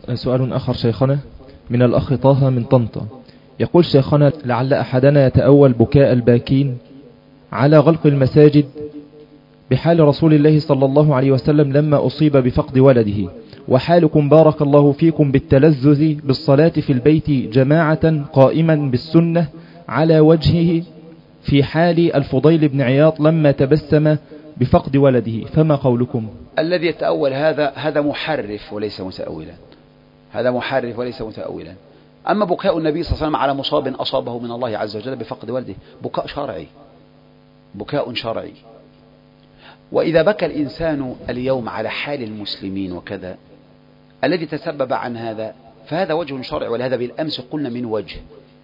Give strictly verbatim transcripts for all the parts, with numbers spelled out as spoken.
سؤال آخر شيخنا من الأخ طه من طنطا، يقول شيخنا: لعل أحدنا يتأول بكاء الباكين على غلق المساجد بحال رسول الله صلى الله عليه وسلم لما أصيب بفقد ولده، وحالكم بارك الله فيكم بالتلذذ بالصلاة في البيت جماعة قائما بالسنة على وجهه في حال الفضيل بن عياض لما تبسم بفقد ولده، فما قولكم؟ الذي يتأول هذا هذا محرف وليس متأولا، هذا محرف وليس متأولا. أما بكاء النبي صلى الله عليه وسلم على مصاب أصابه من الله عز وجل بفقد ولده بكاء شرعي، بكاء شرعي. وإذا بكى الإنسان اليوم على حال المسلمين وكذا الذي تسبب عن هذا فهذا وجه شرعي، ولهذا بالأمس قلنا من وجه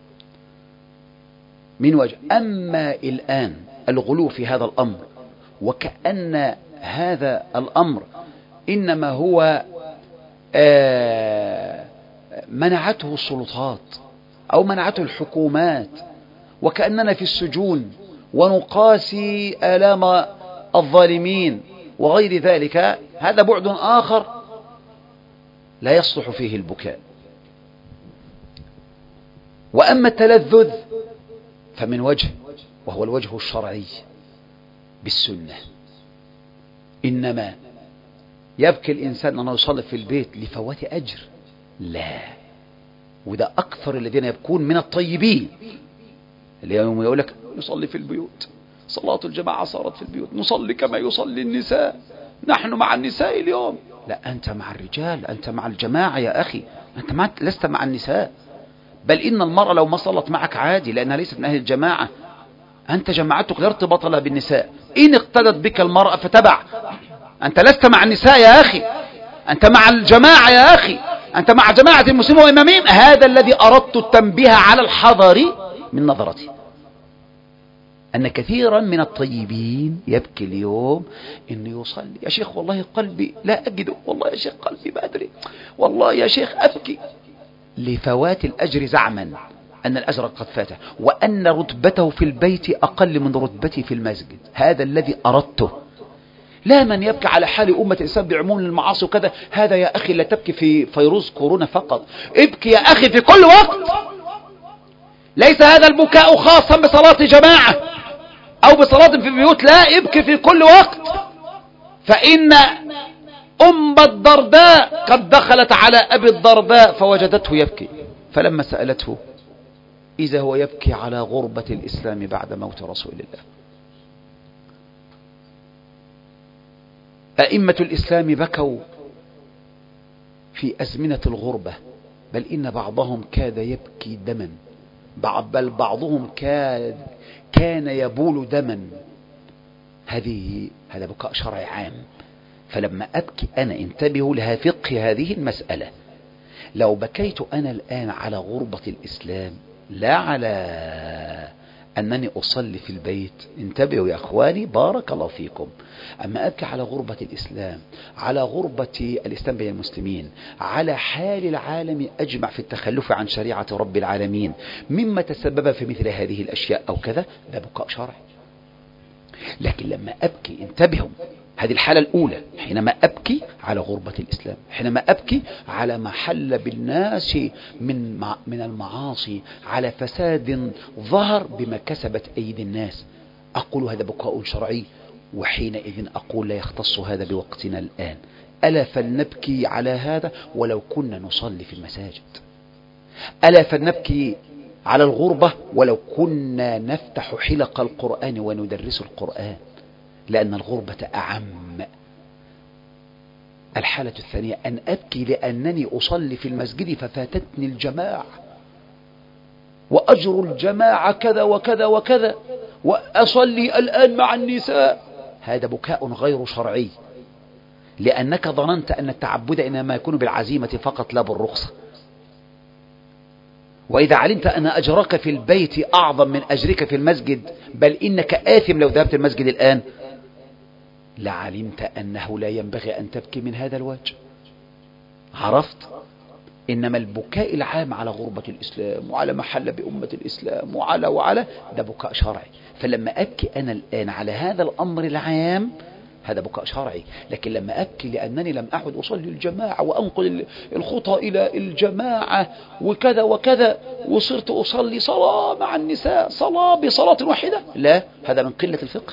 من وجه. أما الآن الغلو في هذا الأمر وكأن هذا الأمر إنما هو آه منعته السلطات أو منعته الحكومات، وكأننا في السجون ونقاسي آلام الظالمين وغير ذلك، هذا بعد آخر لا يصلح فيه البكاء. وأما التلذذ فمن وجه، وهو الوجه الشرعي بالسنة. إنما يبكي الإنسان أنه يصلي في البيت لفوات أجر؟ لا. وده أكثر الذين يبكون من الطيبين، اليوم يقول لك نصلي في البيوت، صلاة الجماعة صارت في البيوت، نصلي كما يصلي النساء، نحن مع النساء اليوم. لا، أنت مع الرجال، أنت مع الجماعة يا أخي، أنت مع... لست مع النساء. بل إن المرأة لو ما صلت معك عادي لأنها ليست من أهل الجماعة، أنت جماعتك لا ارتباط لها بالنساء. إن اقتدت بك المرأة فتبع، أنت لست مع النساء يا أخي، أنت مع الجماعة يا أخي، أنت مع جماعة المسلمين وإمامهم. هذا الذي أردت التنبيه على الحذر من نظرتي، أن كثيرا من الطيبين يبكي اليوم إنه يصلي. يا شيخ والله قلبي لا أجده، والله يا شيخ قلبي ما أدري، والله يا شيخ أبكي، لفوات الأجر زعما أن الأجر قد فاته، وأن رتبته في البيت أقل من رتبته في المسجد. هذا الذي أردته. لا من يبكي على حال أمة الإسلام بعموم المعاصي وكذا. هذا يا أخي لا تبكي في فيروز كورونا فقط، ابكي يا أخي في كل وقت. ليس هذا البكاء خاصا بصلاة جماعة أو بصلاة في البيوت، لا، ابكي في كل وقت. فإن أم الدرداء قد دخلت على أبي الدرداء فوجدته يبكي، فلما سألته إذا هو يبكي على غربة الإسلام بعد موت رسول الله. أئمة الإسلام بكوا في أزمنة الغربة، بل إن بعضهم كاد يبكي دما، بل بعضهم كاد كان يبول دما. هذه هذا بكاء شرعي عام. فلما أبكي أنا، انتبهوا لها فقه هذه المسألة، لو بكيت أنا الآن على غربة الإسلام لا على أنني أصلي في البيت، انتبهوا يا أخواني بارك الله فيكم. أما أبكي على غربة الإسلام، على غربة الإسلام بين المسلمين، على حال العالم أجمع في التخلف عن شريعة رب العالمين مما تسبب في مثل هذه الأشياء أو كذا، ده بكاء شرعي. لكن لما أبكي، انتبهوا، هذه الحالة الأولى حينما أبكي على غربة الإسلام، حينما أبكي على ما حل بالناس من من المعاصي، على فساد ظهر بما كسبت أيدي الناس، أقول هذا بكاء شرعي. وحينئذ أقول لا يختص هذا بوقتنا الآن. ألا فلنبكي على هذا ولو كنا نصلي في المساجد. ألا فلنبكي على الغربة ولو كنا نفتح حلق القرآن وندرس القرآن، لأن الغربة أعم. الحالة الثانية أن أبكي لأنني أصلي في المسجد ففاتتني الجماعة، وأجر الجماعة كذا وكذا وكذا، وأصلي الآن مع النساء. هذا بكاء غير شرعي، لأنك ظننت أن التعبد إنما يكون بالعزيمة فقط لا بالرخصة. وإذا علمت أن أجرك في البيت أعظم من أجرك في المسجد، بل إنك آثم لو ذهبت المسجد الآن، لعلمت أنه لا ينبغي أن تبكي من هذا الوجه. عرفت؟ إنما البكاء العام على غربة الإسلام وعلى محل بأمة الإسلام وعلى وعلى ده بكاء شرعي. فلما أبكي أنا الآن على هذا الأمر العام، هذا بكاء شرعي. لكن لما أبكي لأنني لم أعد أصلي الجماعة وأنقل الخطى إلى الجماعة وكذا وكذا وصرت أصلي صلاة مع النساء صلاة بصلاة واحدة، لا، هذا من قلة الفقه.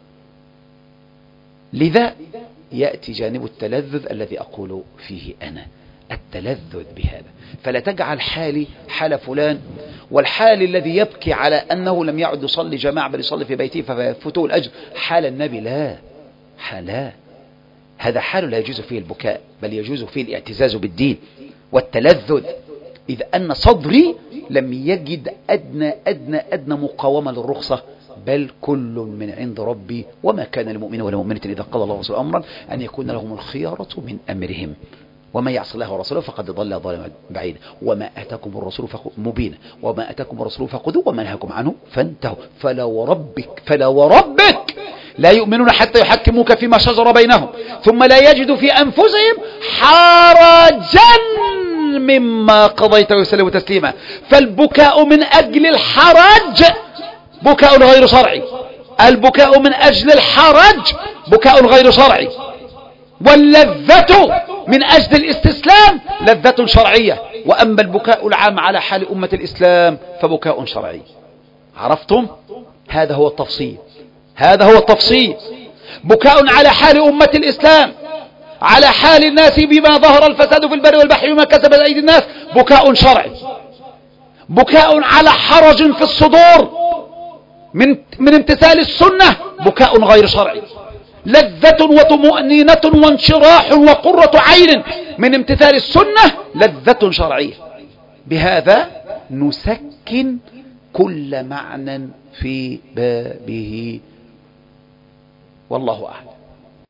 لذا يأتي جانب التلذذ الذي أقول فيه أنا، التلذذ بهذا. فلا تجعل حالي حال فلان، والحال الذي يبكي على أنه لم يعد يصلي جماعة بل يصلي في بيته فيفوته الأجر حال النبي، لا، حالا، هذا حال لا يجوز فيه البكاء بل يجوز فيه الاعتزاز بالدين والتلذذ، إذ أن صدري لم يجد أدنى أدنى أدنى مقاومة للرخصة، بل كل من عند ربي، وما كان لمؤمن ولا مؤمنة إذا قضى الله ورسوله أمرا أن يكون لهم الخيارة من أمرهم، ومن يعص الله ورسوله فقد ضل ضلالا بعيدا، وما أتاكم الرسول مبينا، وما أتاكم الرسول فخذوه وما نهاكم عنه فانتهوا، فلا وربك فلا وربك لا يؤمنون حتى يحكموك فيما شجر بينهم ثم لا يجدوا في أنفسهم حرجا مما قضيت ويسلموا تسليما. فالبكاء من أجل الحرج بكاء غير شرعي، البكاء من أجل الحرج بكاء غير شرعي، واللذة من أجل الاستسلام لذة شرعية. وأما البكاء العام على حال أمة الإسلام فبكاء شرعي. عرفتم؟ هذا هو التفصيل، هذا هو التفصيل. بكاء على حال أمة الإسلام، على حال الناس بما ظهر الفساد في البر والبحر وما كسبت أيدي الناس بكاء شرعي. بكاء على حرج في الصدور من من امتثال السنة بكاء غير شرعي. لذة وطمأنينة وانشراح وقرة عين من امتثال السنة لذة شرعية. بهذا نسكن كل معنى في بابه، والله أعلم.